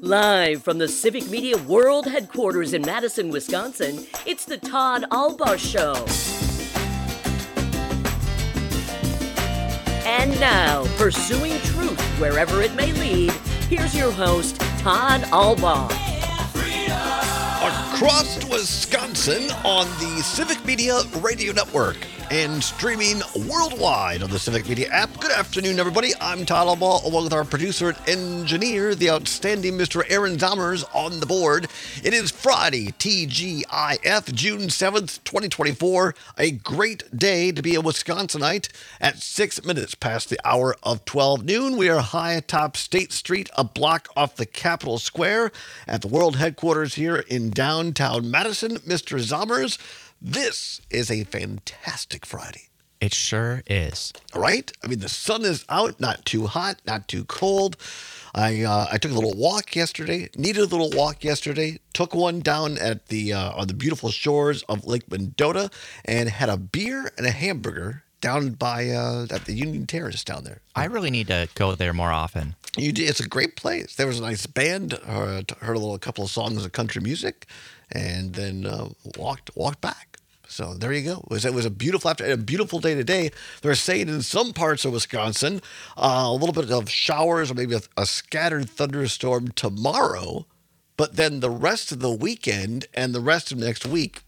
Live from the Civic Media World Headquarters in Madison, Wisconsin, it's the Todd Albaugh Show. And now, pursuing truth wherever it may lead, here's your host, Todd Albaugh. Across Wisconsin on the Civic Media Radio Network and streaming worldwide on the Civic Media app. Good afternoon, everybody. I'm Todd Albaugh, along with our producer and engineer, the outstanding Mr. Aaron Zommers, on the board. It is Friday, TGIF, June 7th, 2024. A great day to be a Wisconsinite. At 6 minutes past the hour of 12 noon, we are high atop State Street, a block off the Capitol Square at the world headquarters here in downtown Madison. Mr. Zommers, this is a fantastic Friday. It sure is. Right? I mean, the sun is out, not too hot, not too cold. I took a little walk yesterday, needed a little walk yesterday, took one down at the on the beautiful shores of Lake Mendota and had a beer and a hamburger down by at the Union Terrace down there. I really need to go there more often. It's a great place. There was a nice band, heard a couple of songs of country music, and then walked back. So there you go. It was a beautiful a beautiful day today. They're saying in some parts of Wisconsin, a little bit of showers or maybe a scattered thunderstorm tomorrow, but then the rest of the weekend and the rest of next week,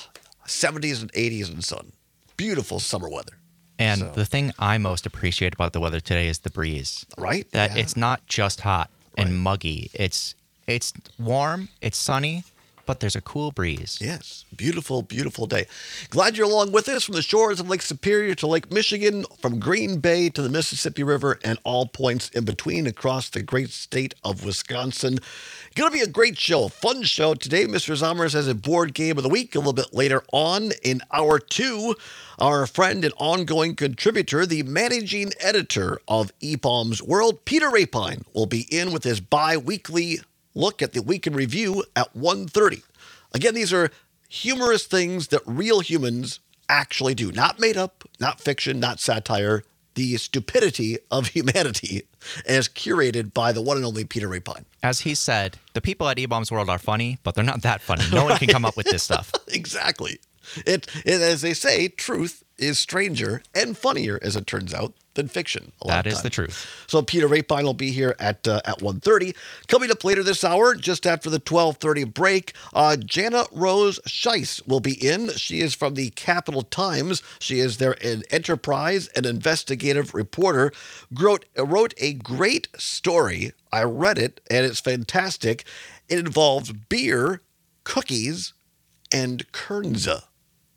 70s and 80s and sun. Beautiful summer weather. And the thing I most appreciate about the weather today is the breeze. Right? That It's not just hot and muggy. It's warm, it's sunny, but there's a cool breeze. Yes. Beautiful, beautiful day. Glad you're along with us from the shores of Lake Superior to Lake Michigan, from Green Bay to the Mississippi River, and all points in between across the great state of Wisconsin. Going to be a great show, a fun show today. Mr. Zommers has a board game of the week a little bit later on in hour two. Our friend and ongoing contributor, the managing editor of ePalm's World, Peter Rapine, will be in with his bi-weekly look at the week in review at 1:30. Again, these are humorous things that real humans actually do. Not made up, not fiction, not satire. The stupidity of humanity as curated by the one and only Peter Rapine. As he said, the people at ePalm's World are funny, but they're not that funny. No one can come up with this stuff. Exactly. It, as they say, truth is stranger and funnier, as it turns out, than fiction. That is the truth. So Peter Rapine will be here at 1:30. Coming up later this hour, just after the 12:30 break, Jana Rose Scheiss will be in. She is from the Capital Times. She is there in Enterprise, an investigative reporter. Wrote a great story. I read it, and it's fantastic. It involves beer, cookies, and Kernza.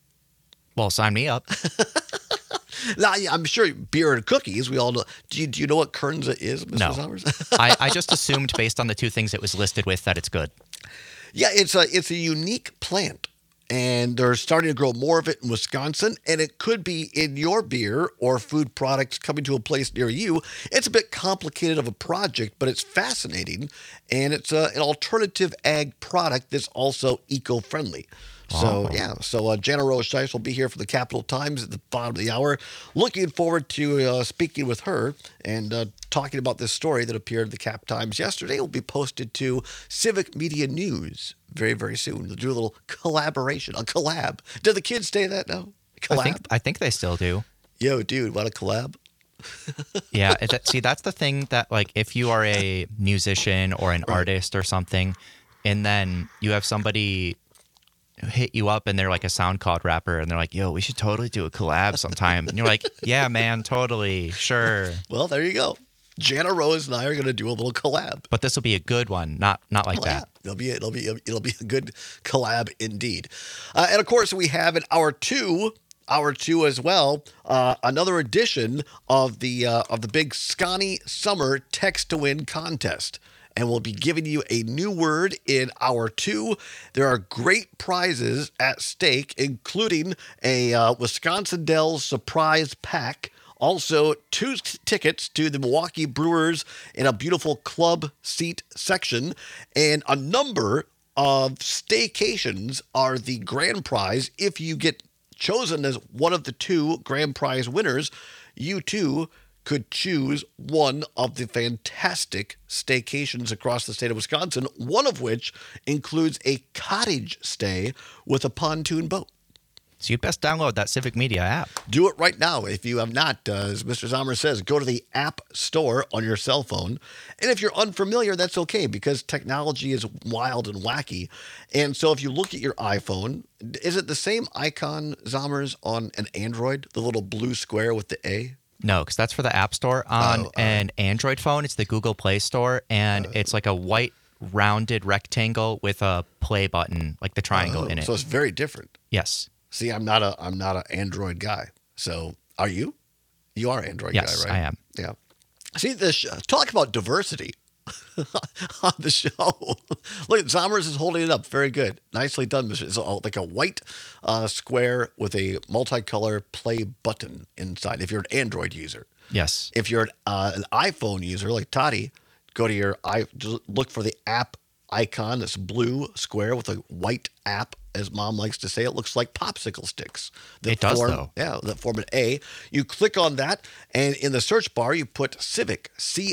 Well, sign me up. Now, I'm sure beer and cookies, we all know. Do you know what Kernza is, Mr. Zommers? I just assumed based on the two things it was listed with that it's good. Yeah, it's a unique plant, and they're starting to grow more of it in Wisconsin, and it could be in your beer or food products coming to a place near you. It's a bit complicated of a project, but it's fascinating, and it's an alternative ag product that's also eco-friendly. So, Jana Rose Scheiss will be here for the Capital Times at the bottom of the hour. Looking forward to speaking with her and talking about this story that appeared in the Cap Times yesterday. It will be posted to Civic Media News very, very soon. They'll do a little collaboration, a collab. Do the kids say that now? Collab? I think they still do. Yo, dude, want a collab? Yeah, see, that's the thing that, like, if you are a musician or an artist or something, and then you have somebody hit you up and they're like a SoundCloud rapper and they're like, yo, we should totally do a collab sometime. And you're like, yeah, man, totally, sure. Well, there you go. Jana Rose and I are going to do a little collab. But this will be a good one, not like that. It'll be a good collab indeed. And of course, we have in hour two as well, another edition of the big Scotty Summer Text to Win contest. And we'll be giving you a new word in hour two. There are great prizes at stake, including a Wisconsin Dells surprise pack. Also, 2 tickets to the Milwaukee Brewers in a beautiful club seat section. And a number of staycations are the grand prize. If you get chosen as one of the 2 grand prize winners, you too could choose one of the fantastic staycations across the state of Wisconsin, one of which includes a cottage stay with a pontoon boat. So you best download that Civic Media app. Do it right now if you have not. As Mr. Zomer says, go to the App Store on your cell phone. And if you're unfamiliar, that's okay because technology is wild and wacky. And so if you look at your iPhone, is it the same icon, Zomers, on an Android? The little blue square with the A? No, because that's for the App Store. On an Android phone, it's the Google Play Store, and it's like a white rounded rectangle with a play button, like the triangle in it. So it's very different. Yes. See, I'm not an Android guy. So are you? You are an Android guy, right? Yes, I am. Yeah. See, talk about diversity on the show. Look, Zomers is holding it up. Very good. Nicely done, Mr. It's like a white square with a multicolor play button inside if you're an Android user. Yes. If you're an iPhone user like Toddy, go to look for the app icon, this blue square with a white app, as Mom likes to say. It looks like popsicle sticks. It does, though. Yeah, that form an A. You click on that, and in the search bar, you put Civic,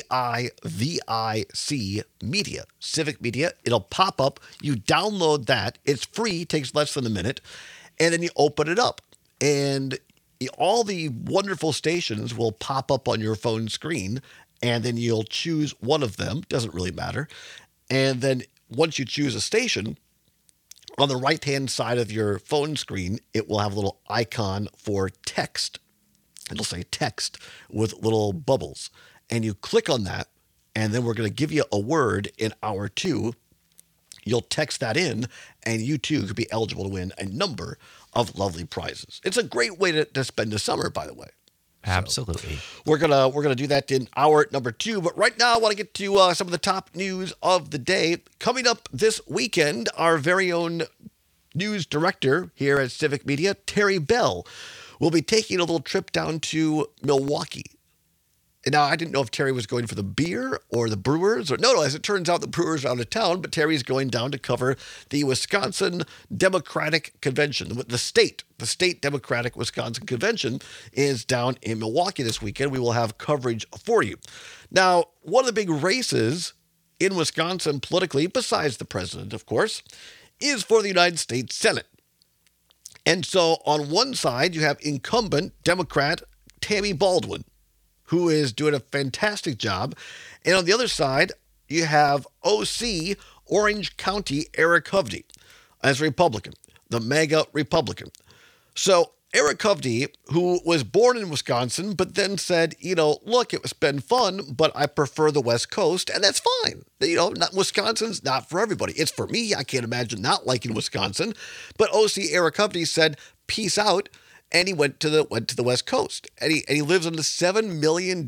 C-I-V-I-C, Media, Civic Media. It'll pop up. You download that. It's free, takes less than a minute, and then you open it up. And all the wonderful stations will pop up on your phone screen, and then you'll choose one of them. Doesn't really matter. And then once you choose a station, on the right-hand side of your phone screen, it will have a little icon for text. It'll say text with little bubbles. And you click on that, and then we're going to give you a word in hour 2. You'll text that in, and you too could be eligible to win a number of lovely prizes. It's a great way to spend the summer, by the way. Absolutely. So we're gonna do that in hour number 2. But right now, I want to get to some of the top news of the day. Coming up this weekend, our very own news director here at Civic Media, Terry Bell, will be taking a little trip down to Milwaukee. And now, I didn't know if Terry was going for the beer or the Brewers. No, as it turns out, the Brewers are out of town, but Terry's going down to cover the Wisconsin Democratic Convention. The state Democratic Wisconsin Convention is down in Milwaukee this weekend. We will have coverage for you. Now, one of the big races in Wisconsin politically, besides the president, of course, is for the United States Senate. And so on one side, you have incumbent Democrat Tammy Baldwin, who is doing a fantastic job. And on the other side, you have OC Orange County Eric Hovde as Republican, the MAGA Republican. So Eric Hovde, who was born in Wisconsin, but then said, look, it's been fun, but I prefer the West Coast, and that's fine. Wisconsin's not for everybody. It's for me. I can't imagine not liking Wisconsin. But OC Eric Hovde said, peace out. And he went to the West Coast, and he lives in the $7 million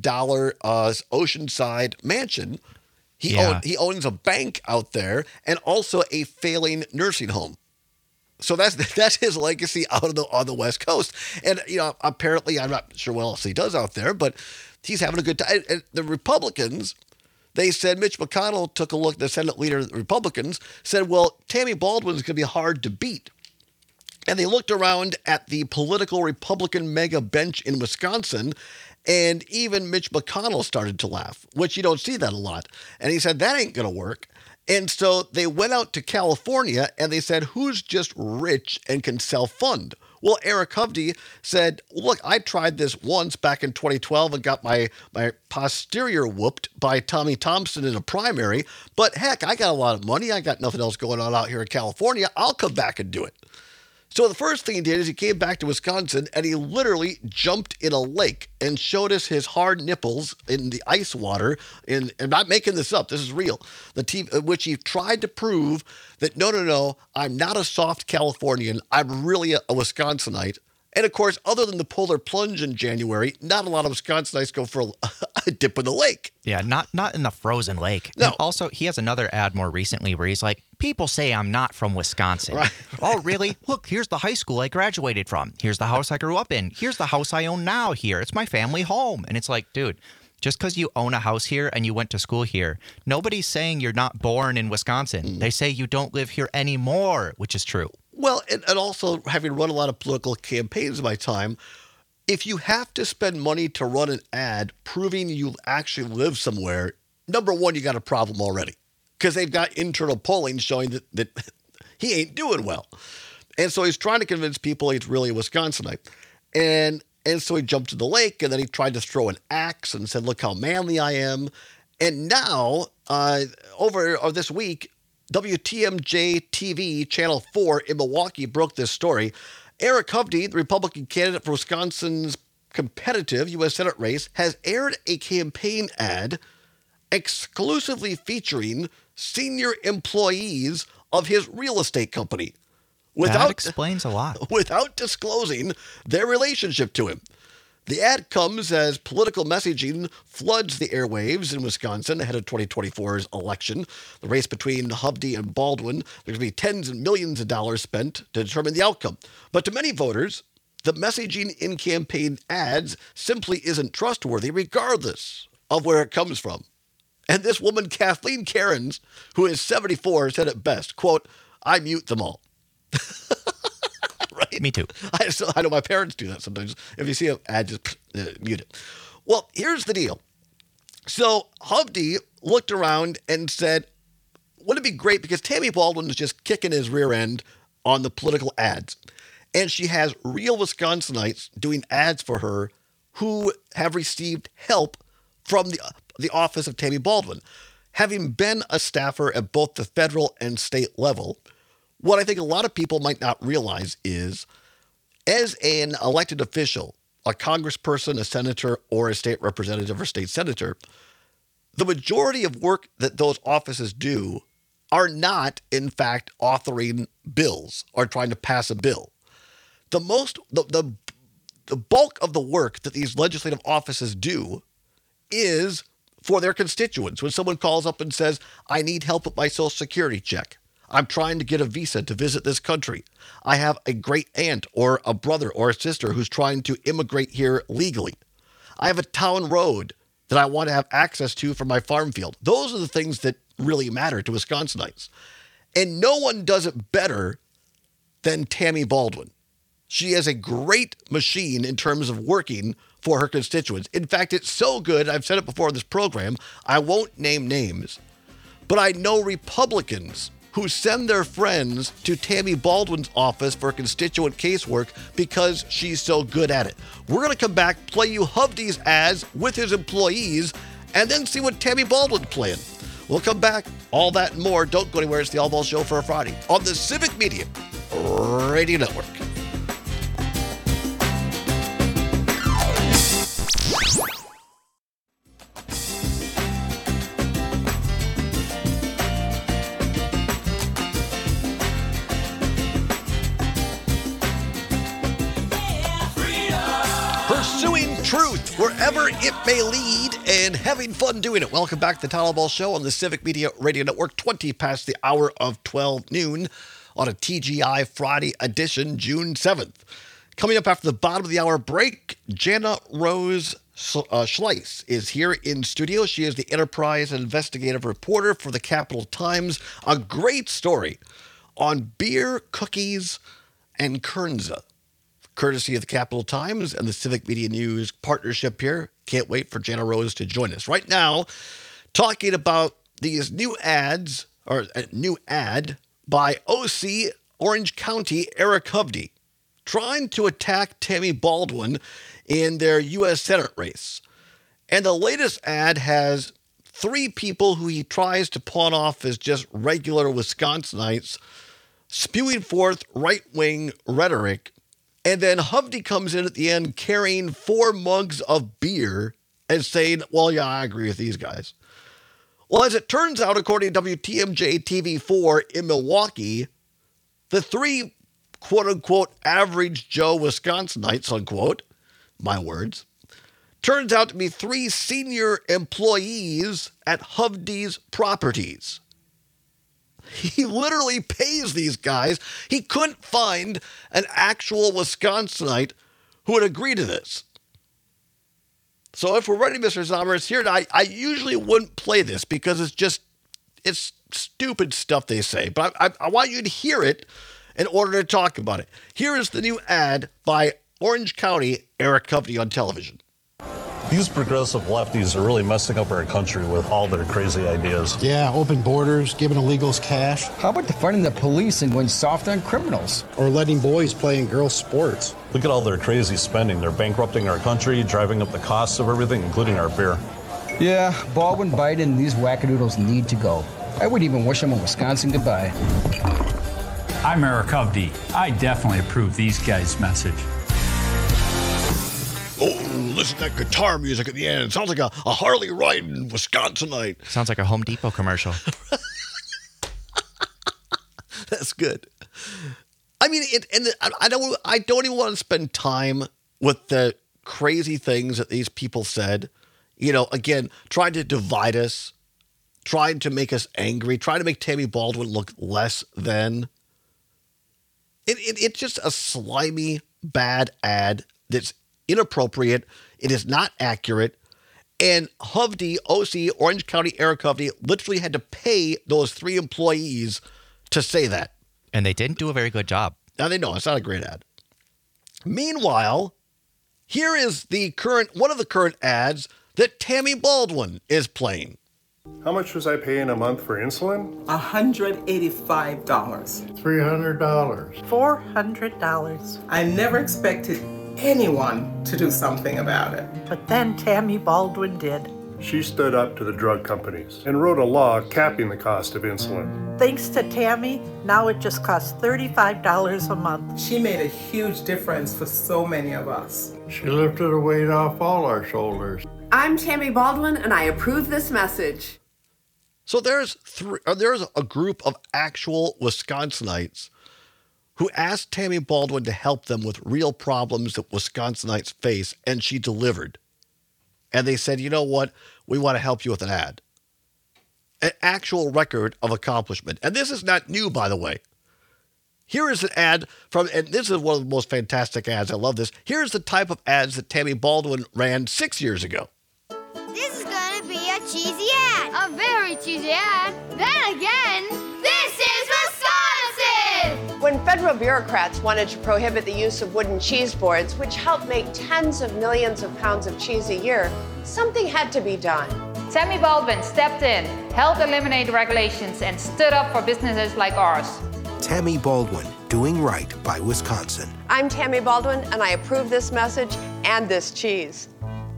oceanside mansion. He owns a bank out there and also a failing nursing home. So that's his legacy on the West Coast. And apparently, I'm not sure what else he does out there, but he's having a good time. And the Republicans, they said Mitch McConnell took a look. The Senate leader of the Republicans said, "Well, Tammy Baldwin's going to be hard to beat." And they looked around at the political Republican mega bench in Wisconsin, and even Mitch McConnell started to laugh, which you don't see that a lot. And he said, that ain't going to work. And so they went out to California, and they said, who's just rich and can self-fund? Well, Eric Hovde said, look, I tried this once back in 2012 and got my posterior whooped by Tommy Thompson in a primary. But heck, I got a lot of money. I got nothing else going on out here in California. I'll come back and do it. So the first thing he did is he came back to Wisconsin, and he literally jumped in a lake and showed us his hard nipples in the ice water. And I'm not making this up. This is real. Which he tried to prove that, no, I'm not a soft Californian. I'm really a Wisconsinite. And of course, other than the polar plunge in January, not a lot of Wisconsinites go for a dip in the lake. Yeah, not in the frozen lake. No. And also, he has another ad more recently where he's like, people say I'm not from Wisconsin. Right. Oh, really? Look, here's the high school I graduated from. Here's the house I grew up in. Here's the house I own now here. It's my family home. And it's like, dude, just because you own a house here and you went to school here, nobody's saying you're not born in Wisconsin. They say you don't live here anymore, which is true. Well, and also having run a lot of political campaigns in my time, if you have to spend money to run an ad proving you actually live somewhere, number one, you got a problem already because they've got internal polling showing that he ain't doing well. And so he's trying to convince people he's really a Wisconsinite. And so he jumped to the lake, and then he tried to throw an axe and said, look how manly I am. And now, over this week, WTMJ TV, Channel 4 in Milwaukee broke this story. Eric Hovde, the Republican candidate for Wisconsin's competitive U.S. Senate race, has aired a campaign ad exclusively featuring senior employees of his real estate company. That explains a lot. Without disclosing their relationship to him. The ad comes as political messaging floods the airwaves in Wisconsin ahead of 2024's election. The race between Hovde and Baldwin, there's going to be tens of millions of dollars spent to determine the outcome. But to many voters, the messaging in campaign ads simply isn't trustworthy, regardless of where it comes from. And this woman, Kathleen Cairns, who is 74, said it best, quote, I mute them all. Right? Me too. I know my parents do that sometimes. If you see an ad, just mute it. Well, here's the deal. So Hovde looked around and said, wouldn't it be great, because Tammy Baldwin is just kicking his rear end on the political ads. And she has real Wisconsinites doing ads for her who have received help from the office of Tammy Baldwin. Having been a staffer at both the federal and state level, what I think a lot of people might not realize is, as an elected official, a congressperson, a senator, or a state representative or state senator, the majority of work that those offices do are not, in fact, authoring bills or trying to pass a bill. The bulk of the work that these legislative offices do is for their constituents. When someone calls up and says, I need help with my Social Security check. I'm trying to get a visa to visit this country. I have a great aunt or a brother or a sister who's trying to immigrate here legally. I have a town road that I want to have access to for my farm field. Those are the things that really matter to Wisconsinites. And no one does it better than Tammy Baldwin. She has a great machine in terms of working for her constituents. In fact, it's so good, I've said it before in this program, I won't name names, but I know Republicans who send their friends to Tammy Baldwin's office for constituent casework because she's so good at it. We're going to come back, play you Hovde's ads with his employees, and then see what Tammy Baldwin's playing. We'll come back, all that and more. Don't go anywhere. It's the All Ball Show for a Friday on the Civic Media Radio Network. Truth, wherever it may lead, and having fun doing it. Welcome back to the Todd Ball Show on the Civic Media Radio Network, 20 past the hour of 12 noon on a TGI Friday edition, June 7th. Coming up after the bottom of the hour break, Jana Rose Schleiss is here in studio. She is the enterprise and investigative reporter for the Capital Times. A great story on beer, cookies, and Kernza, courtesy of the Capital Times and the Civic Media News partnership here. Can't wait for Jana Rose to join us. Right now, talking about these new ads, or a new ad by OC Orange County Eric Hovde, trying to attack Tammy Baldwin in their U.S. Senate race. And the latest ad has three people who he tries to pawn off as just regular Wisconsinites, spewing forth right-wing rhetoric. And then Hovde comes in at the end carrying 4 mugs of beer and saying, well, yeah, I agree with these guys. Well, as it turns out, according to WTMJ TV4 in Milwaukee, the 3 quote-unquote average Joe Wisconsinites, unquote, my words, turns out to be 3 senior employees at Hovde's properties. He literally pays these guys. He couldn't find an actual Wisconsinite who would agree to this. So if we're ready, Mr. Zommers, here, I usually wouldn't play this because it's stupid stuff they say. But I want you to hear it in order to talk about it. Here is the new ad by Orange County, Eric Hovde on television. These progressive lefties are really messing up our country with all their crazy ideas. Yeah, open borders, giving illegals cash. How about defunding the police and going soft on criminals? Or letting boys play in girls' sports. Look at all their crazy spending. They're bankrupting our country, driving up the costs of everything, including our beer. Yeah, Baldwin, Biden, and these wackadoodles need to go. I wouldn't even wish them a Wisconsin goodbye. I'm Eric Hovde. I definitely approve these guys' message. Oh, listen to that guitar music at the end. It sounds like a Harley riding Wisconsinite. Sounds like a Home Depot commercial. That's good. I mean, I don't even want to spend time with the crazy things that these people said. You know, again, trying to divide us, trying to make us angry, trying to make Tammy Baldwin look less than. It's just a slimy, bad ad that's inappropriate. It is not accurate. And Hovde, OC, Orange County, Eric Hovde, literally had to pay those 3 employees to say that. And they didn't do a very good job. Now they know it's not a great ad. Meanwhile, here is one of the current ads that Tammy Baldwin is playing. How much was I paying a month for insulin? $185. $300. $400. I never expected anyone to do something about it. But then Tammy Baldwin did. She stood up to the drug companies and wrote a law capping the cost of insulin. Thanks to Tammy, now it just costs $35 a month. She made a huge difference for so many of us. She lifted a weight off all our shoulders. I'm Tammy Baldwin, and I approve this message. So there's a group of actual Wisconsinites who asked Tammy Baldwin to help them with real problems that Wisconsinites face, and she delivered. And they said, you know what? We want to help you with an ad. An actual record of accomplishment. And this is not new, by the way. Here is an ad and this is one of the most fantastic ads. I love this. Here's the type of ads that Tammy Baldwin ran 6 years ago. This is going to be a cheesy ad. A very cheesy ad. Then again, this is Wisconsin! When federal bureaucrats wanted to prohibit the use of wooden cheese boards, which help make tens of millions of pounds of cheese a year, something had to be done. Tammy Baldwin stepped in, helped eliminate regulations, and stood up for businesses like ours. Tammy Baldwin, doing right by Wisconsin. I'm Tammy Baldwin, and I approve this message and this cheese.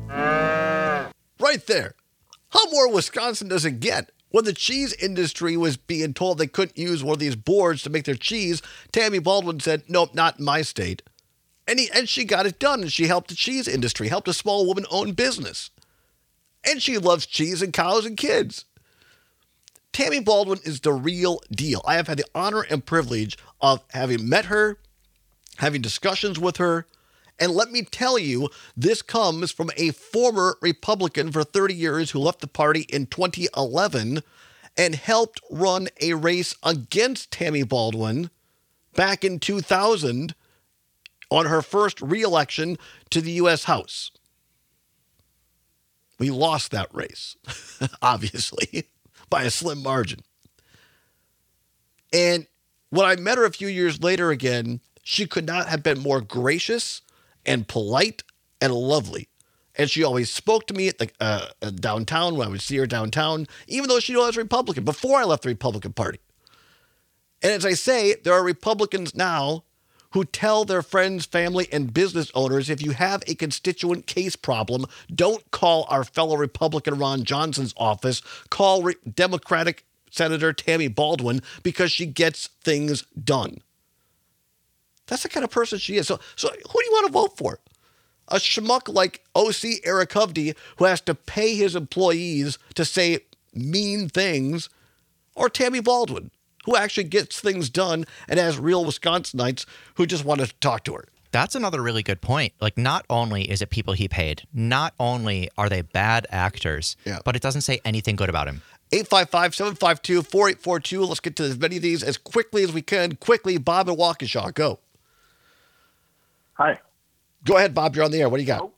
Right there. How more Wisconsin does it get? When the cheese industry was being told they couldn't use one of these boards to make their cheese, Tammy Baldwin said, nope, not in my state. And she got it done, and she helped the cheese industry, helped a small woman-owned business. And she loves cheese and cows and kids. Tammy Baldwin is the real deal. I have had the honor and privilege of having met her, having discussions with her, and let me tell you, this comes from a former Republican for 30 years who left the party in 2011 and helped run a race against Tammy Baldwin back in 2000 on her first re-election to the U.S. House. We lost that race, obviously, by a slim margin. And when I met her a few years later again, she could not have been more gracious and polite and lovely. And she always spoke to me at the downtown when I would see her downtown, even though she was a Republican, before I left the Republican Party. And as I say, there are Republicans now who tell their friends, family, and business owners, if you have a constituent case problem, don't call our fellow Republican Ron Johnson's office, call Democratic Senator Tammy Baldwin, because she gets things done. That's the kind of person she is. So who do you want to vote for? A schmuck like OC Eric Hovde, who has to pay his employees to say mean things, or Tammy Baldwin, who actually gets things done and has real Wisconsinites who just want to talk to her? That's another really good point. Like, not only is it people he paid, not only are they bad actors, but it doesn't say anything good about him. 855-752-4842. Let's get to as many of these as quickly as we can. Quickly, Bob and Waukesha, go. Hi. Go ahead, Bob. You're on the air. What do you got?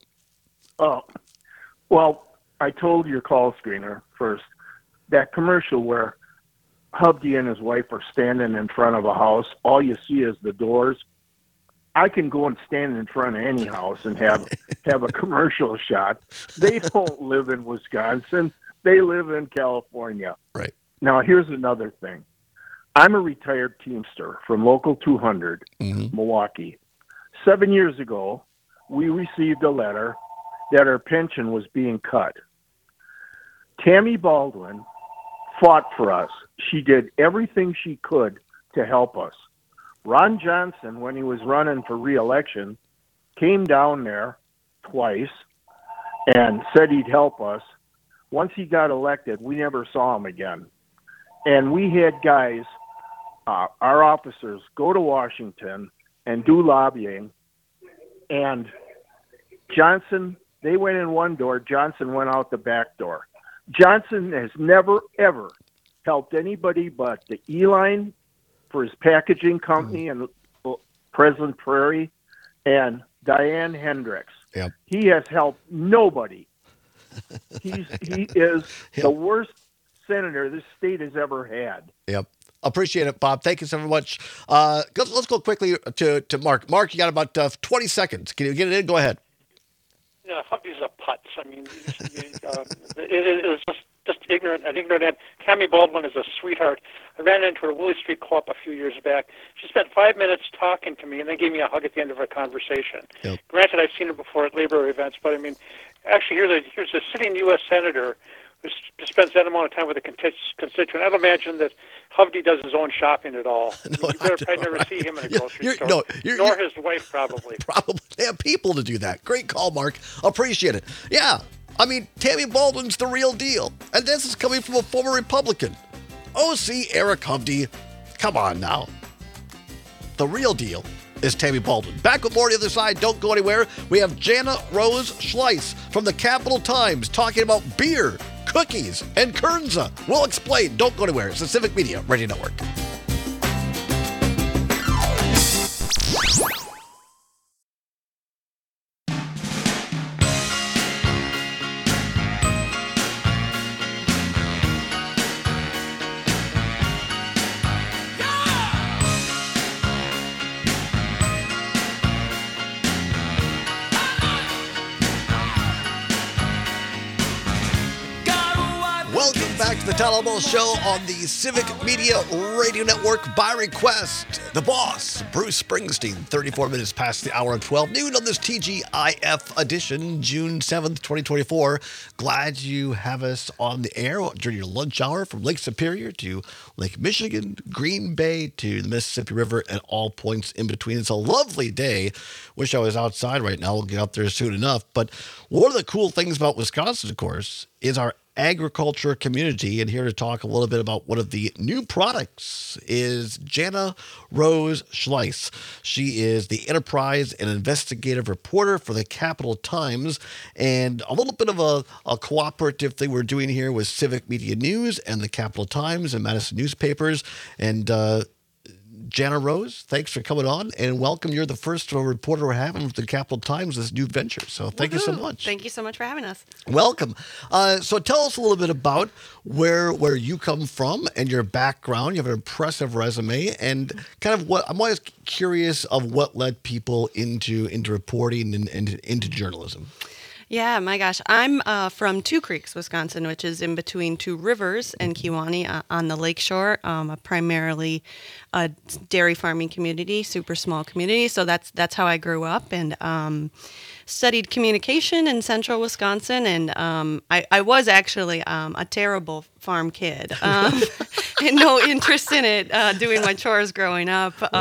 Well, I told your call screener first, that commercial where Hovde and his wife are standing in front of a house, all you see is the doors. I can go and stand in front of any house and have a commercial shot. They don't live in Wisconsin. They live in California. Right. Now, here's another thing. I'm a retired Teamster from Local 200, Milwaukee. 7 years ago, we received a letter that our pension was being cut. Tammy Baldwin fought for us. She did everything she could to help us. Ron Johnson, when he was running for re-election, came down there twice and said he'd help us. Once he got elected, we never saw him again. And we had guys, our officers, go to Washington and do lobbying. And Johnson, they went in one door, Johnson went out the back door. Johnson has never, ever helped anybody but the E-Line for his packaging company in Pleasant Prairie, and Diane Hendricks. Yep. He has helped nobody. He is the worst senator this state has ever had. Yep. Appreciate it, Bob. Thank you so much. Let's go quickly to Mark. Mark, you got about 20 seconds. Can you get it in? Go ahead. Yeah, Hubby's a putz. I mean, it is just ignorant. Tammy Baldwin is a sweetheart. I ran into her at Willie Street Co-op a few years back. She spent 5 minutes talking to me and then gave me a hug at the end of our conversation. Yep. Granted, I've seen her before at labor events, but I mean, actually, here's a sitting U.S. senator who spends that amount of time with a constituent. I don't imagine that Hovde does his own shopping at all. No, you better probably never see him in a grocery store. Nor his wife, probably. Probably. They have people to do that. Great call, Mark. Appreciate it. Yeah. I mean, Tammy Baldwin's the real deal. And this is coming from a former Republican. OC Eric Hovde. Come on now. The real deal is Tammy Baldwin. Back with more on the other side. Don't go anywhere. We have Jana Rose Schleiss from the Capital Times talking about beer, cookies, and Kernza. We'll explain. Don't go anywhere. It's the Civic Media Radio Network. The Todd Almost Show on the Civic Media Radio Network by request. The boss, Bruce Springsteen, 34 minutes past the hour of 12 noon on this TGIF edition, June 7th, 2024. Glad you have us on the air during your lunch hour from Lake Superior to Lake Michigan, Green Bay to the Mississippi River and all points in between. It's a lovely day. Wish I was outside right now. We'll get out there soon enough. But one of the cool things about Wisconsin, of course, is our agriculture community, and here to talk a little bit about one of the new products is Jana Rose Schleiss. She is the enterprise and investigative reporter for the Capital Times, and a little bit of a cooperative thing we're doing here with Civic Media News and the Capital Times and Madison newspapers. And Jana Rose, thanks for coming on, and welcome. You're the first reporter we're having with the Capital Times, this new venture. So thank you so much. Thank you so much for having us. Welcome. So tell us a little bit about where you come from and your background. You have an impressive resume, and kind of what I'm always curious of what led people into reporting and into journalism. Yeah, my gosh. I'm from Two Creeks, Wisconsin, which is in between Two Rivers and Kewaunee on the lakeshore, primarily a dairy farming community, super small community. So that's how I grew up, and studied communication in central Wisconsin. And I was actually a terrible farm kid. And no interest in it, doing my chores growing up. But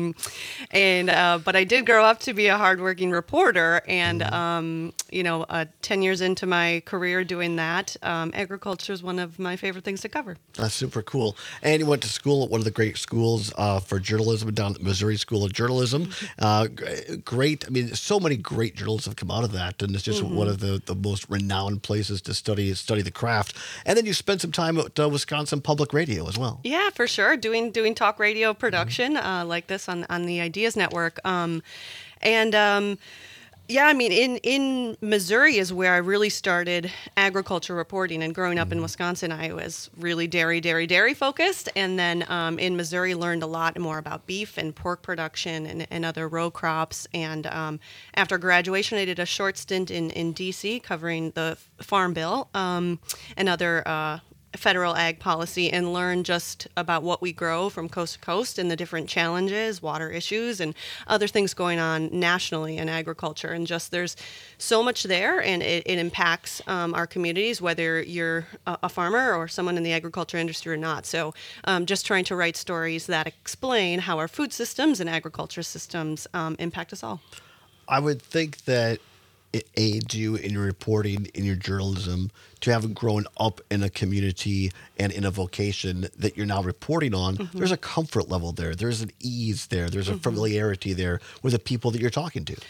I did grow up to be a hardworking reporter, and 10 years into my career doing that, agriculture is one of my favorite things to cover. That's super cool. And you went to school at one of the great schools for journalism down at the Missouri School of Journalism. Great. I mean, so many great journalists have come out of that, and it's just one of the most renowned places to study the craft. And then you spent some time at Wisconsin Public Radio as well. Yeah, for sure. Doing talk radio production like this on the Ideas Network. Yeah, I mean, in Missouri is where I really started agriculture reporting. And growing up in Wisconsin, I was really dairy focused. And then in Missouri, learned a lot more about beef and pork production and other row crops. And after graduation, I did a short stint in D.C. covering the Farm Bill and other federal ag policy, and learn just about what we grow from coast to coast and the different challenges, water issues, and other things going on nationally in agriculture. And just there's so much there, and it impacts our communities, whether you're a farmer or someone in the agriculture industry or not. So just trying to write stories that explain how our food systems and agriculture systems impact us all. I would think that it aids you in your reporting, in your journalism, to have grown up in a community and in a vocation that you're now reporting on. Mm-hmm. There's a comfort level there. There's an ease there. There's a familiarity there with the people that you're talking to.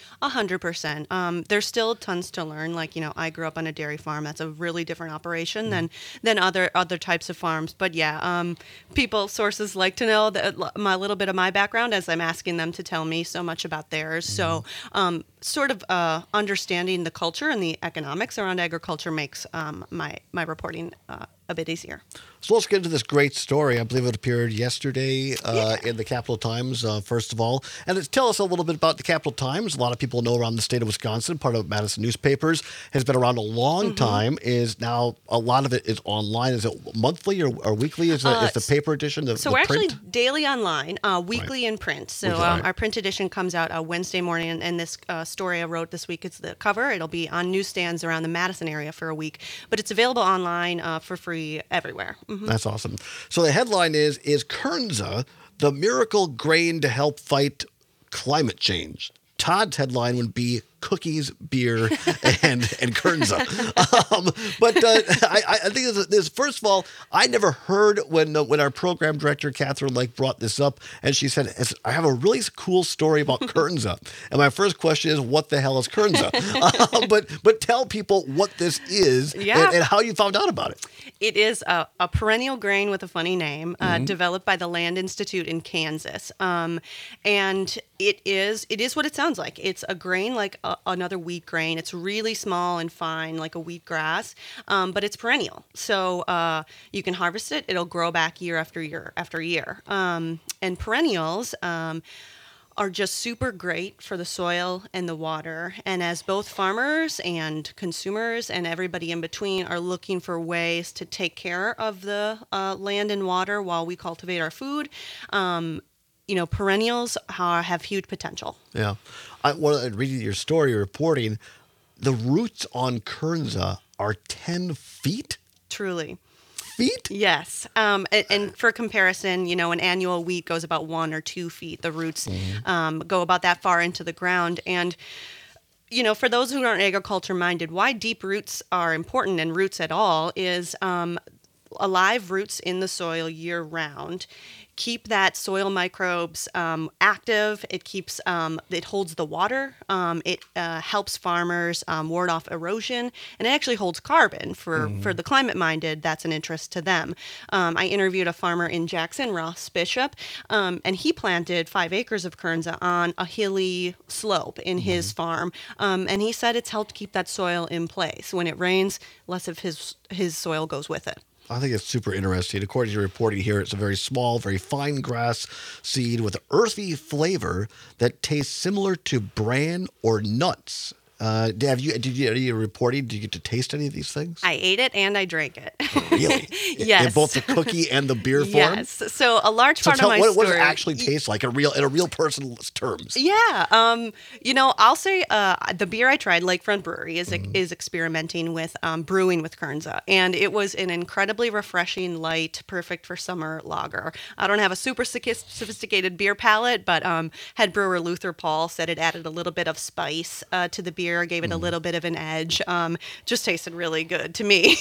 100%. There's still tons to learn. Like, I grew up on a dairy farm. That's a really different operation than other types of farms. But yeah, sources like to know a little bit of my background as I'm asking them to tell me so much about theirs. So sort of understanding the culture and the economics around agriculture makes my reporting a bit easier. So let's get into this great story. I believe it appeared yesterday in the Capital Times, first of all. And tell us a little bit about the Capital Times. A lot of people know around the state of Wisconsin, part of Madison Newspapers, has been around a long time, is now a lot of it is online. Is it monthly or weekly? Is the paper edition, So we're actually daily online, weekly in print. So our print edition comes out Wednesday morning, and this story I wrote this week, it's the cover. It'll be on newsstands around the Madison area for a week, but it's available online for free everywhere. Mm-hmm. That's awesome. So the headline is Kernza the miracle grain to help fight climate change? Todd's headline would be cookies, beer, and Kernza. But I think this, first of all, I never heard when our program director, Catherine Lake, brought this up, and she said, I have a really cool story about Kernza. And my first question is, what the hell is Kernza? But tell people what this is and how you found out about it. It is a perennial grain with a funny name, developed by the Land Institute in Kansas. And it is what it sounds like. It's a grain like another wheat grain. It's really small and fine, like a wheat grass, but it's perennial. So you can harvest it. It'll grow back year after year after year. And perennials are just super great for the soil and the water. And as both farmers and consumers and everybody in between are looking for ways to take care of the land and water while we cultivate our food, perennials have huge potential. Yeah. Reading your story, your reporting, the roots on Kernza are 10 feet? Truly. Feet? Yes. And for comparison, an annual wheat goes about 1 or 2 feet. The roots go about that far into the ground. And, for those who aren't agriculture minded, why deep roots are important, and roots at all, is alive roots in the soil year round keep that soil microbes active. It keeps it holds the water. It helps farmers ward off erosion, and it actually holds carbon for the climate minded. That's an interest to them. I interviewed a farmer in Jackson, Ross Bishop, and he planted 5 acres of Kernza on a hilly slope in his farm, and he said it's helped keep that soil in place. When it rains, less of his soil goes with it. I think it's super interesting. According to your reporting here, it's a very small, very fine grass seed with an earthy flavor that tastes similar to bran or nuts. Did you reporting? Did you get to taste any of these things? I ate it and I drank it. Really? Yes. In both the cookie and the beer form? Yes. So a large part of my story. What does it actually taste like in a real person's terms? Yeah. I'll say the beer I tried, Lakefront Brewery, is experimenting with brewing with Kernza, and it was an incredibly refreshing, light, perfect for summer lager. I don't have a super sophisticated beer palate, but head brewer Luther Paul said it added a little bit of spice to the beer. Gave it a little bit of an edge. Just tasted really good to me.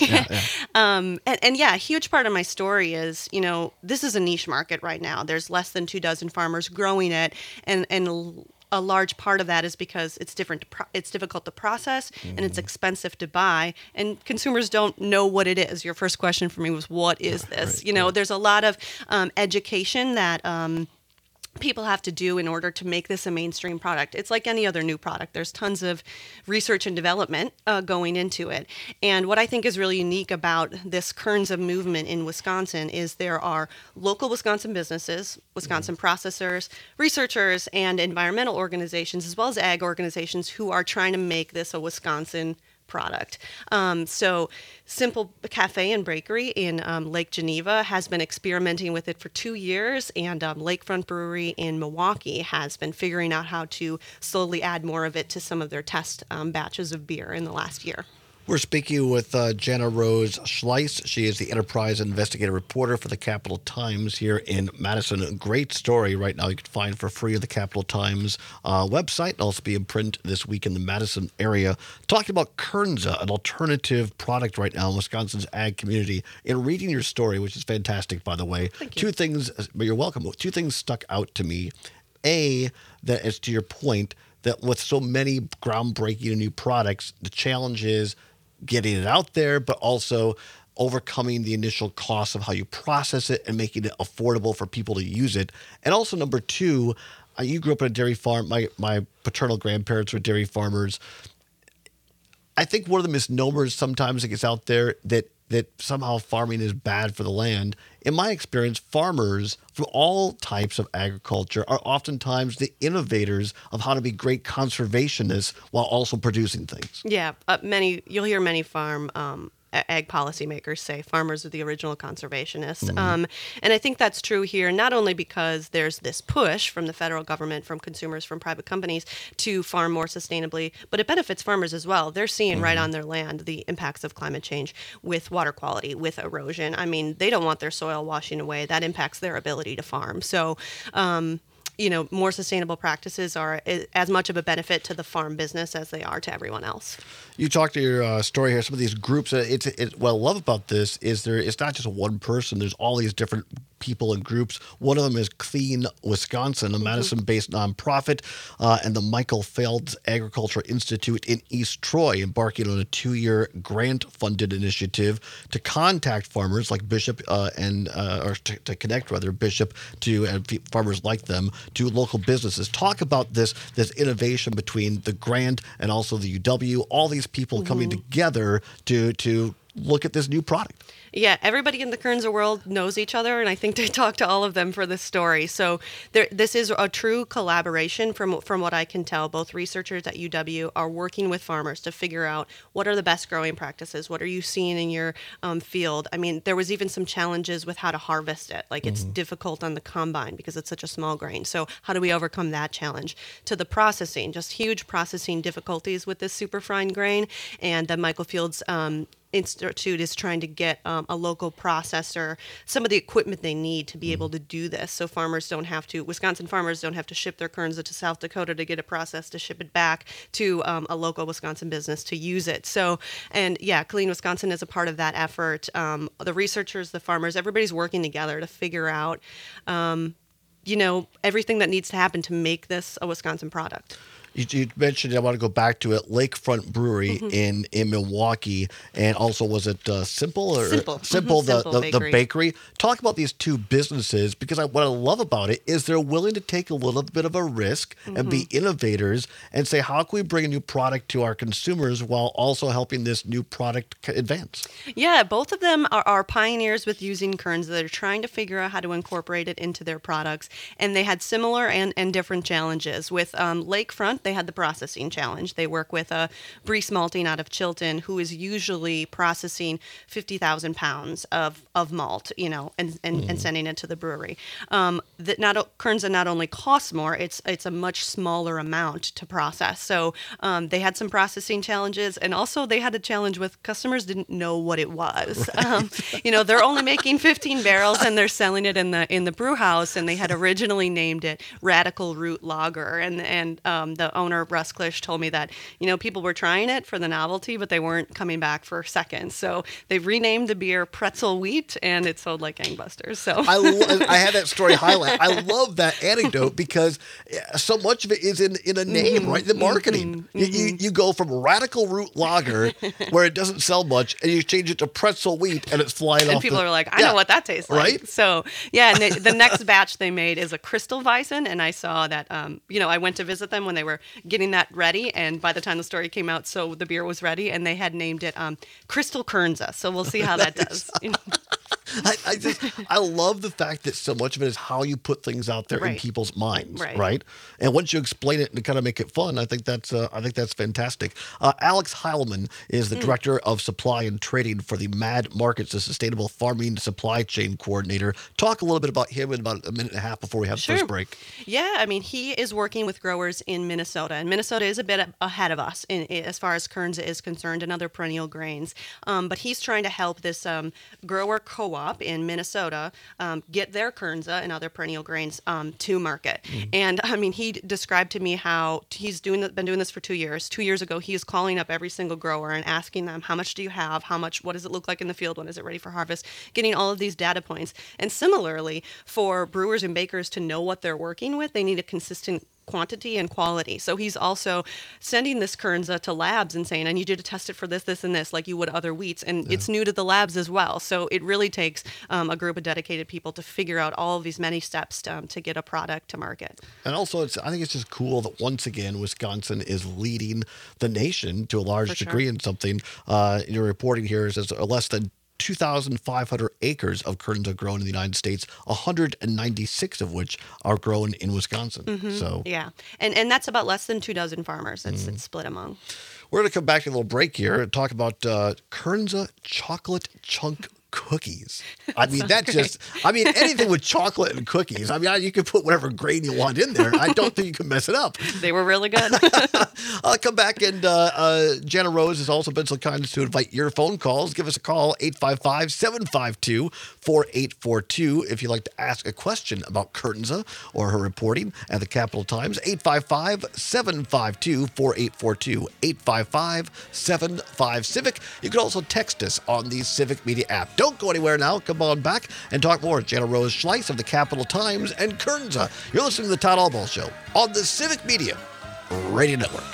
A huge part of my story is, this is a niche market right now. There's less than 24 farmers growing it, and a large part of that is because it's difficult to process and it's expensive to buy, and consumers don't know what it is. Your first question for me was, what is this? There's a lot of education that people have to do in order to make this a mainstream product. It's like any other new product. There's tons of research and development going into it. And what I think is really unique about this Kernza movement in Wisconsin is there are local Wisconsin businesses, Wisconsin processors, researchers, and environmental organizations, as well as ag organizations who are trying to make this a Wisconsin product. So Simple Cafe and Bakery in Lake Geneva has been experimenting with it for 2 years, and Lakefront Brewery in Milwaukee has been figuring out how to slowly add more of it to some of their test batches of beer in the last year. We're speaking with Jana Rose Schleiss. She is the enterprise investigative reporter for the Capital Times here in Madison. A great story right now you can find for free on the Capital Times website. It'll also be in print this week in the Madison area. Talking about Kernza, an alternative product right now in Wisconsin's ag community. In reading your story, which is fantastic, by the way, Thank you. two things, but you're welcome. Two things stuck out to me. A, that is to your point, that with so many groundbreaking and new products, the challenge is getting it out there, but also overcoming the initial cost of how you process it and making it affordable for people to use it. And also, number two, you grew up on a dairy farm. My paternal grandparents were dairy farmers. I think one of the misnomers sometimes that gets out there that somehow farming is bad for the land. In my experience, farmers from all types of agriculture are oftentimes the innovators of how to be great conservationists while also producing things. Yeah, you'll hear many farm ag policymakers say farmers are the original conservationists. Mm-hmm. And I think that's true here, not only because there's this push from the federal government, from consumers, from private companies to farm more sustainably, but it benefits farmers as well. They're seeing right on their land the impacts of climate change with water quality, with erosion. I mean, they don't want their soil washing away. That impacts their ability to farm. So, more sustainable practices are as much of a benefit to the farm business as they are to everyone else. You talked to your story here, some of these groups. What I love about this is it's not just one person. There's all these different people and groups. One of them is Clean Wisconsin, a Madison-based nonprofit, and the Michael Phelps Agricultural Institute in East Troy, embarking on a 2-year grant-funded initiative to contact farmers like Bishop to connect Bishop to and farmers like them to local businesses. Talk about this innovation between the grant and also the UW. All these people coming together to look at this new product. Yeah, everybody in the Kernza world knows each other, and I think they talk to all of them for this story. So this is a true collaboration from what I can tell. Both researchers at UW are working with farmers to figure out what are the best growing practices, what are you seeing in your field. I mean, there was even some challenges with how to harvest it. Like it's difficult on the combine because it's such a small grain. So how do we overcome that challenge? To the processing, just huge processing difficulties with this super fine grain, and the Michael Phelps Institute is trying to get a local processor some of the equipment they need to be able to do this, so Wisconsin farmers don't have to ship their Kernza to South Dakota to get it processed to ship it back to a local Wisconsin business to use it. So, and yeah, Clean Wisconsin is a part of that effort. The researchers, the farmers, everybody's working together to figure out everything that needs to happen to make this a Wisconsin product. You mentioned, I want to go back to it, Lakefront Brewery in Milwaukee, and also was it Simple? Simple, the bakery. Talk about these two businesses, because what I love about it is they're willing to take a little bit of a risk and be innovators and say, how can we bring a new product to our consumers while also helping this new product advance? Yeah, both of them are pioneers with using Kernza. They're trying to figure out how to incorporate it into their products, and they had similar and different challenges. With Lakefront, they had the processing challenge. They work with Brees Malting out of Chilton, who is usually processing 50,000 pounds of malt, and sending it to the brewery. Kernza not only costs more, it's a much smaller amount to process. So they had some processing challenges, and also they had a challenge with customers didn't know what it was. They're only making 15 barrels and they're selling it in the brew house, and they had originally named it Radical Root Lager, and the the owner, Russ Klisch, told me that, people were trying it for the novelty, but they weren't coming back for seconds. So they've renamed the beer Pretzel Wheat, and it sold like gangbusters. So I had that story highlight. I love that anecdote because so much of it is in a name, right? The marketing. You go from Radical Root Lager, where it doesn't sell much, and you change it to Pretzel Wheat, and it's flying off. And people are like, I know what that tastes like. Right? So, yeah, and the next batch they made is a Crystal Weizen, and I saw that, I went to visit them when they were getting that ready, and by the time the story came out, so the beer was ready, and they had named it Crystal Kernza. So we'll see how that does. I love the fact that so much of it is how you put things out there in people's minds, right? And once you explain it and kind of make it fun, I think that's fantastic. Alex Heilman is the director of supply and trading for the MAD Markets, the Sustainable Farming Supply Chain Coordinator. Talk a little bit about him in about a minute and a half before we have the first break. Yeah, I mean, he is working with growers in Minnesota, and Minnesota is a bit ahead of us as far as Kernza is concerned and other perennial grains. But he's trying to help this grower co-op in Minnesota get their Kernza and other perennial grains to market. And I mean, he described to me how he's been doing this for 2 years. 2 years ago, he is calling up every single grower and asking them, how much do you have? What does it look like in the field? When is it ready for harvest? Getting all of these data points. And similarly, for brewers and bakers to know what they're working with, they need a consistent quantity and quality. So he's also sending this Kernza to labs and saying, I need you to test it for this, this, and this, like you would other wheats. And it's new to the labs as well. So it really takes a group of dedicated people to figure out all of these many steps to get a product to market. And also, I think it's just cool that once again, Wisconsin is leading the nation to a large degree in something. Your reporting here says less than 2,500 acres of Kernza grown in the United States, 196 of which are grown in Wisconsin. So yeah, and that's about less than 24 farmers. It's split among. We're going to come back to a little break here and talk about Kernza chocolate chunk cookies. I mean, anything with chocolate and cookies. I mean, you can put whatever grain you want in there. I don't think you can mess it up. They were really good. I'll come back, and Jana Rose has also been so kind as to invite your phone calls. Give us a call, 855-752-4842, if you'd like to ask a question about Kernza or her reporting at the Capital Times. 855-752-4842, 855-75-CIVIC. You can also text us on the Civic Media app. Don't go anywhere now. Come on back and talk more. Jana Rose Schleiss of the Capital Times and Kernza. You're listening to the Todd Albaugh Show on the Civic Media Radio Network.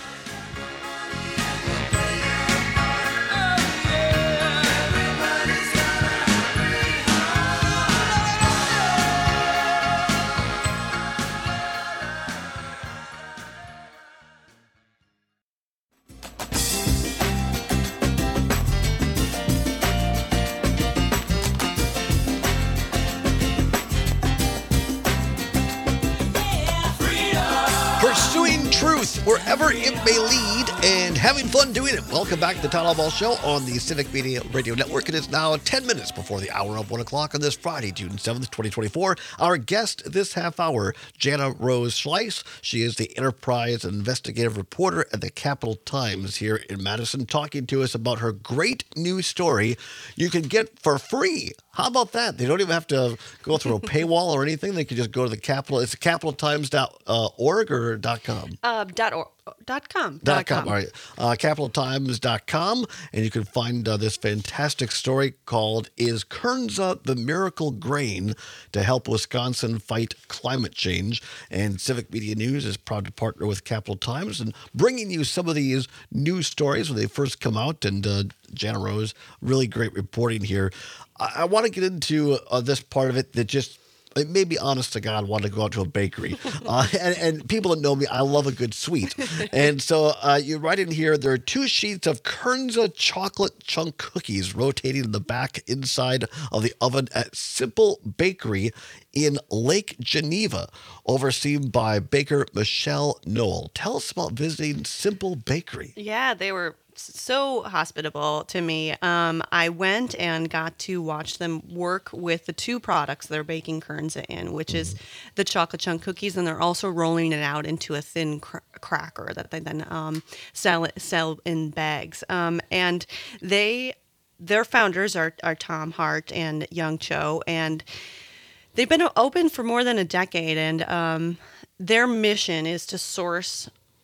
Truth wherever it may lead and having fun doing it. Welcome back to the Todd Albaugh Show on the Civic Media Radio Network. It is now 10 minutes before the hour of 1 o'clock on this Friday, June 7th, 2024. Our guest this half hour, Jana Rose Schleiss. She is the enterprise and investigative reporter at the Capital Times here in Madison, talking to us about her great new story you can get for free. How about that? They don't even have to go through a paywall or anything. They can just go to the Capital. It's capitaltimes.org or .com? .com. All right. Capitaltimes.com. And you can find this fantastic story called Is Kernza the Miracle Grain to Help Wisconsin Fight Climate Change? And Civic Media News is proud to partner with Capital Times and bringing you some of these news stories when they first come out. And Jana Rose, really great reporting here. I want to get into this part of it that just, it made me, honest to God, want to go out to a bakery. And people that know me, I love a good sweet. And so you write in here, there are 2 sheets of Kernza chocolate chunk cookies rotating in the back inside of the oven at Simple Bakery in Lake Geneva, overseen by baker Michelle Noel. Tell us about visiting Simple Bakery. Yeah, they were so hospitable to me. I went and got to watch them work with the 2 products they're baking Kernza in, which is the chocolate chunk cookies, and they're also rolling it out into a thin cracker that they then sell in bags. And their founders are Tom Hart and Young Cho, and they've been open for more than a decade, and their mission is to source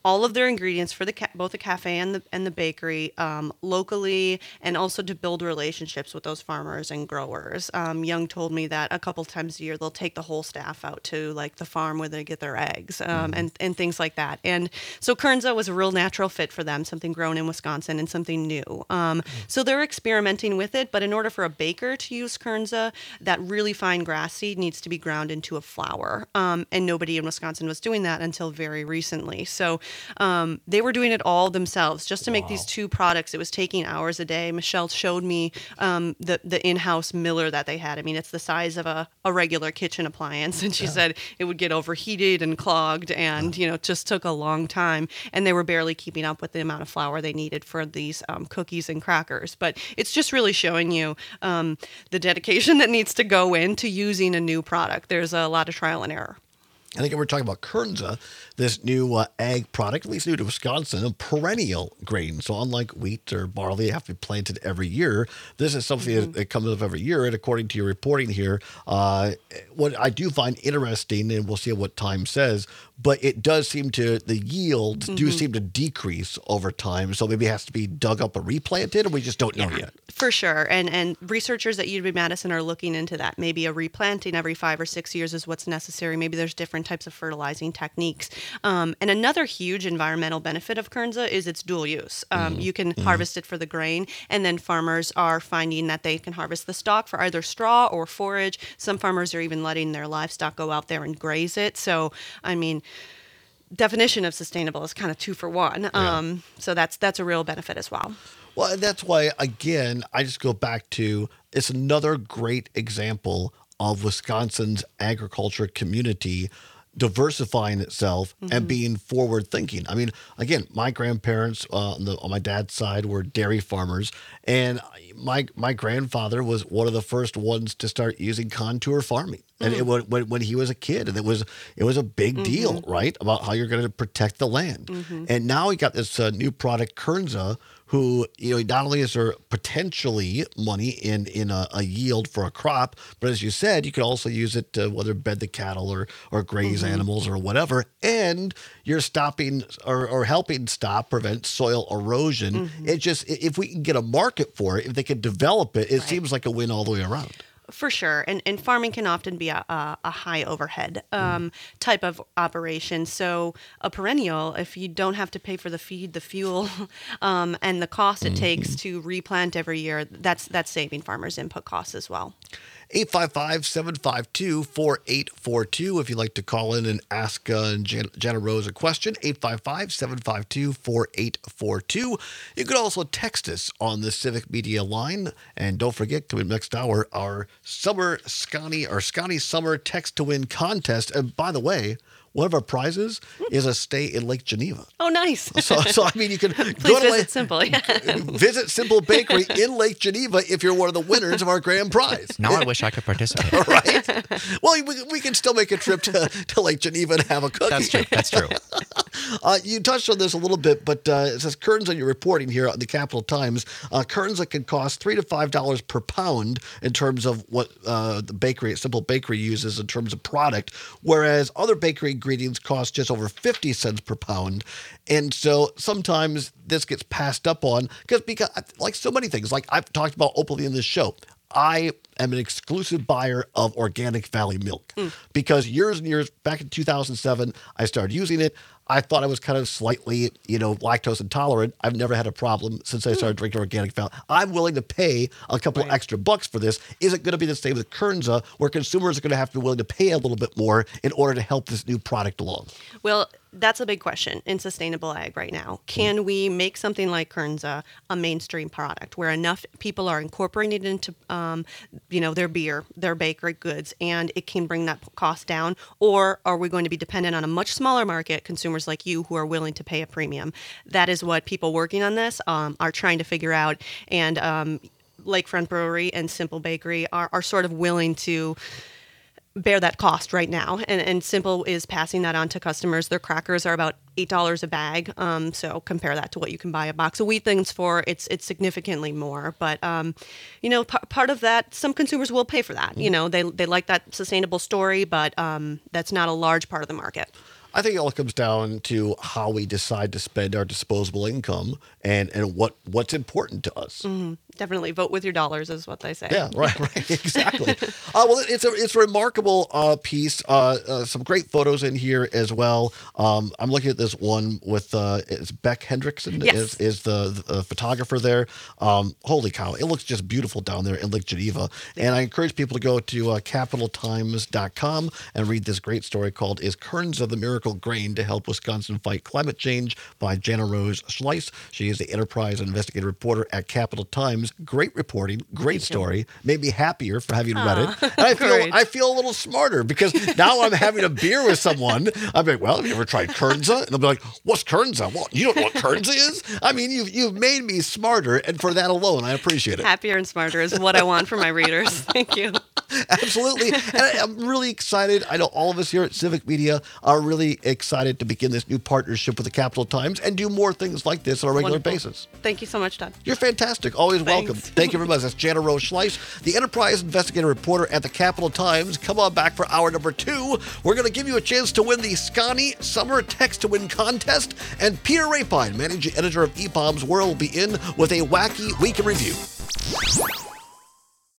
all of their ingredients for both the cafe and the bakery locally, and also to build relationships with those farmers and growers. Young told me that a couple times a year they'll take the whole staff out to like the farm where they get their eggs and things like that. And so Kernza was a real natural fit for them, something grown in Wisconsin and something new. So they're experimenting with it, but in order for a baker to use Kernza, that really fine grass seed needs to be ground into a flour. And nobody in Wisconsin was doing that until very recently. So they were doing it all themselves just to make these two products. It was taking hours a day. Michelle showed me the in-house miller that they had. I mean, it's the size of a regular kitchen appliance. And she said it would get overheated and clogged and, you know, just took a long time. And they were barely keeping up with the amount of flour they needed for these cookies and crackers. But it's just really showing you the dedication that needs to go into using a new product. There's a lot of trial and error. I think we're talking about Kernza, this new ag product, at least new to Wisconsin, a perennial grain. So unlike wheat or barley, they have to be planted every year. This is something that comes up every year. And according to your reporting here, what I do find interesting, and we'll see what time says, but it does seem to, the yields do seem to decrease over time. So maybe it has to be dug up or replanted, or we just don't know yet. For sure. And researchers at UW-Madison are looking into that. Maybe a replanting every 5 or 6 years is what's necessary. Maybe there's different types of fertilizing techniques. And another huge environmental benefit of Kernza is its dual use. You can harvest it for the grain, and then farmers are finding that they can harvest the stalk for either straw or forage. Some farmers are even letting their livestock go out there and graze it. So, I mean, definition of sustainable is kind of 2 for 1. So that's a real benefit as well. Well, and that's why, again, I just go back to, it's another great example of Wisconsin's agriculture community diversifying itself and being forward thinking. I mean, again, my grandparents on my dad's side were dairy farmers, and my grandfather was one of the first ones to start using contour farming. And it was when he was a kid, and it was a big deal, right, about how you're going to protect the land. And now we got this new product, Kernza, who, you know, not only is there potentially money in a yield for a crop, but as you said, you could also use it to whether bed the cattle or graze animals or whatever, and you're stopping or helping prevent soil erosion. It just, if we can get a market for it, if they can develop it, it seems like a win all the way around. For sure. And farming can often be a high overhead type of operation. So a perennial, if you don't have to pay for the feed, the fuel, and the cost it takes to replant every year, that's saving farmers input costs as well. 855-752-4842 if you'd like to call in and ask Jana Rose a question. 855-752-4842. You could also text us on the Civic Media line. And don't forget, coming next hour, our Summer Scotty Summer Text to Win contest. And by the way, one of our prizes is a stay in Lake Geneva. Oh, nice. So I mean, you can go to visit Simple. Visit Simple Bakery in Lake Geneva if you're one of the winners of our grand prize. Now I wish I could participate. Right? Well, we can still make a trip to Lake Geneva and have a cookie. That's true. You touched on this a little bit, but it says Kernza, you're reporting here on the Capital Times, Kernza can cost $3 to $5 per pound in terms of what the bakery, Simple Bakery, uses in terms of product, whereas other bakery ingredients cost just over 50 cents per pound. And so sometimes this gets passed up on because like so many things, like I've talked about openly in this show, I am an exclusive buyer of Organic Valley milk because years and years back in 2007, I started using it. I thought I was kind of slightly, lactose intolerant. I've never had a problem since I started drinking Organic Valley. I'm willing to pay a couple extra bucks for this. Is it going to be the same with Kernza, where consumers are going to have to be willing to pay a little bit more in order to help this new product along? Well, that's a big question in sustainable ag right now. Can we make something like Kernza a mainstream product where enough people are incorporating it into, their beer, their bakery goods, and it can bring that cost down? Or are we going to be dependent on a much smaller market, consumers like you who are willing to pay a premium? That is what people working on this are trying to figure out. And Lakefront Brewery and Simple Bakery are sort of willing to bear that cost right now. And Simple is passing that on to customers. Their crackers are about $8 a bag. So compare that to what you can buy a box of wheat things for. It's significantly more. But, part of that, some consumers will pay for that. They like that sustainable story, but that's not a large part of the market. I think it all comes down to how we decide to spend our disposable income and what's important to us. Mm-hmm. Definitely vote with your dollars is what they say. Yeah, right, exactly. Well, it's a remarkable piece. Some great photos in here as well. I'm looking at this one with it's Beck Hendrickson is the photographer there. Holy cow, it looks just beautiful down there in Lake Geneva. And I encourage people to go to capitaltimes.com and read this great story called "Is Kernza the Miracle Grain to Help Wisconsin Fight Climate Change" by Jana Rose Schleiss. She is the enterprise investigative reporter at Capital Times. Great reporting, great story. Made me happier for having read it. And I feel a little smarter because now I'm having a beer with someone. I'm like, well, have you ever tried Kernza? And they'll be like, what's Kernza? Well, you don't know what Kernza is? I mean, you've made me smarter, and for that alone, I appreciate it. Happier and smarter is what I want for my readers. Thank you. Absolutely. And I'm really excited. I know all of us here at Civic Media are really excited to begin this new partnership with the Capital Times and do more things like this on a regular basis. Thank you so much, Todd. You're fantastic. Always welcome. Thank you very much. That's Jana Rose Schleiss, the enterprise investigative reporter at the Capital Times. Come on back for hour number 2. We're going to give you a chance to win the Scani Summer Text to Win contest. And Peter Rapine, managing editor of EPOM's World, will be in with a wacky week in review.